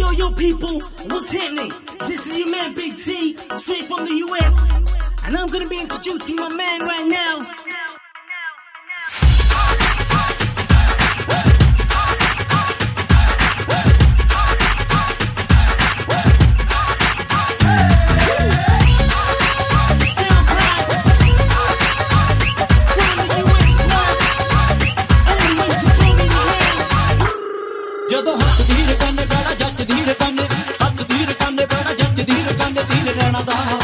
Yo, yo, people, what's happening? This is your man Big T, straight from the US, and I'm gonna be introducing my man right now. ਜਦੋਂ ਹੱਸਦੀ ਰਕਾਨੇ ਬੜਾ ਜੱਜਦੀ ਰਕਾਨੇ ਹੱਸਦੀ ਰਕਾਨੇ ਬੜਾ ਜੱਜਦੀ ਰਕਾਨੇ ਤੀਰ ਨੈਣਾ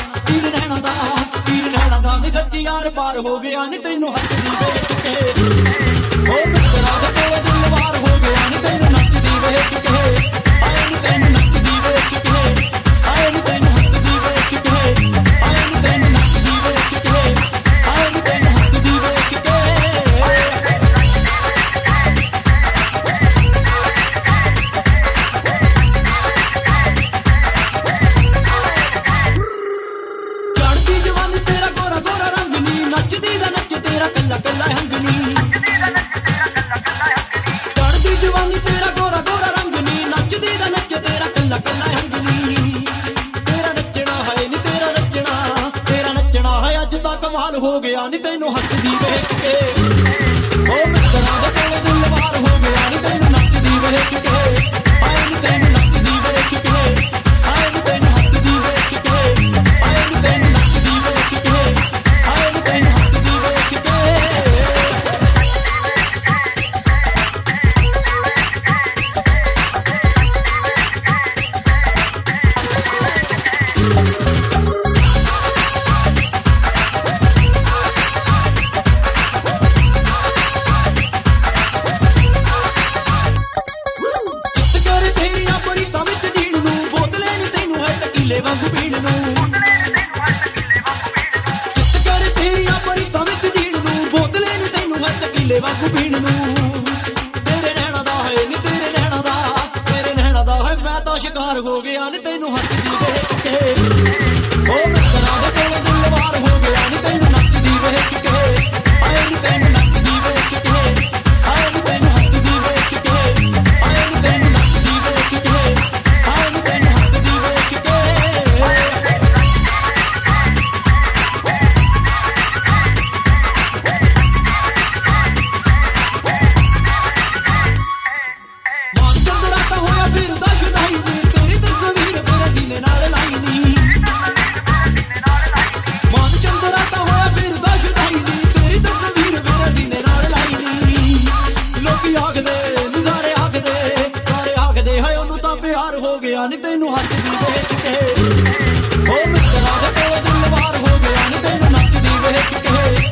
ਦਾ ਨੀ ਸੱਚੀ ਯਾਰ ਪਾਰ ਹੋ ਗਿਆ ਨੀ ਤੈਨੂੰ ਹੱਸਦੀ ਵੇਖ ਕੇ ਹੋ ਮਿੱਤਰਾਂ ਦੇ ਕੋਲ ਦਿਲ ਵਾਰ ਹੋ ਗਿਆ ਨੀ ਤੈਨੂੰ ਨੱਚਦੀ ਵੇਖ ਕੇ ਆਏ ਨੀ ਤੈਨੂੰ ਨੱਚਦੀ ਵੇਖ ਕੇ ਆਏ ਨੀ ਤੈਨੂੰ ਹੱਸਦੀ ਵੇਖ ਕੇ ਆਏ ਨੀ ਤੈਨੂੰ ਨੱਚਦੀ ਵੇਖ ਕੇ ਆਏ ਨੀ ਤੈਨੂੰ ਹੱਸਦੀ ਵੇਖ ਕੇ ਨੱਚਦੀ ਦਾ ਨੱਚ ਤੇਰਾ ਕੱਲਾ ਕੱਲਾ ਹੰਗਨੀ ਚੜਦੀ ਜਵਾਨੀ ਤੇਰਾ ਗੋਰਾ ਗੋਰਾ ਰੰਗਨੀ ਨੱਚਦੀ ਦਾ ਨੱਚ ਤੇਰਾ ਕੱਲਾ ਕੱਲਾ ਹੰਗਨੀ ਤੇਰਾ ਨੱਚਣਾ ਹੈ ਅੱਜ ਤਾਂ ਕਮਾਲ ਹੋ ਗਿਆ ਨੀ ਤੈਨੂੰ ਹੱਸਦੀ ਵੇਖ ਕੇ ਉਹ ਮਿੱਤਰਾਂ ਦੇ ਕੋਲ ਦਿਲ ਵਾਰ ਹੋ ਗਿਆ ਨੀ ਤੈਨੂੰ ਨੱਚਦੀ ਵੇਖ ਕੇ ਆਏ ਨੀ ਤੈਨੂੰ ਨੱਚਦੀ ਵੇਖ ਕੇ ਆਏ ਨੀ ਤੈਨੂੰ ਹੱਸਦੀ ਵੇਖ ਕੇ ਆਏ ਨੀ ਤੈਨੂੰ ਨੱਚਦੀ ਵੇਖ ਕੇ ਆਏ ਨੀ ਤੈਨੂੰ ਹੱਸਦੀ ਵੇਖ ਕੇ ਵਾਂਗੂ ਪੀਣ ਨੂੰ ਚਿੱਤ ਕਰ ਤੇਰੀਆਂ ਬਰੀਤਾਂ ਵਿੱਚ ਜੀਣ ਨੂੰ ਬੋਤਲੇ ਨੀ ਤੈਨੂੰ ਹੈ ਤਕੀਲੇ ਵਾਂਗੂ ਪੀਣ ਨੂੰ ਤੇਰੇ ਨੈਣਾ ਦਾ ਹੈ ਨੀ ਤੇਰੇ ਨੈਣਾ ਦਾ ਹੈ ਮੈਂ ਤਾਂ ਸ਼ਿਕਾਰ ਹੋ ਗਿਆ ਨੀ ਤੈਨੂੰ ਹੱਸਦੀ ਵੇਖ ਕੇ ਉਹ ਮਿੱਤਰਾਂ ਦੇ ਕੋਲ ਦਿਲ ਵਾਰ ਹੋ ਗਿਆ ਨੀ ਤੈਨੂੰ ਨੱਚਦੀ ਵੇਖ ਕੇ ਆਏ ਨੀ ਤੈਨੂੰ ਨੱਚਦੀ ਵੇਖ ਕੇ ਆਏ ਨੀ ਤੈਨੂੰ ਹੱਸਦੀ ਵੇਖ ਕੇ ਆਏ ਨੀ ਤੈਨੂੰ ਨੱਚਦੀ ਵੇਖ ਕੇ ਆਏ ਨੀ ਤੈਨੂੰ ਹੱਸਦੀ ਵੇਖ ਕੇ ਨੀ ਤੈਨੂੰ ਹੱਸਦੀ ਵੇਖ ਕੇ ਉਹ ਮਿੱਤਰਾਂ ਦੇ ਕੋਲ ਦਿਲ ਵਾਰ ਹੋ ਗਿਆ ਨੀ ਤੈਨੂੰ ਨੱਚਦੀ ਵੇਖ ਕੇ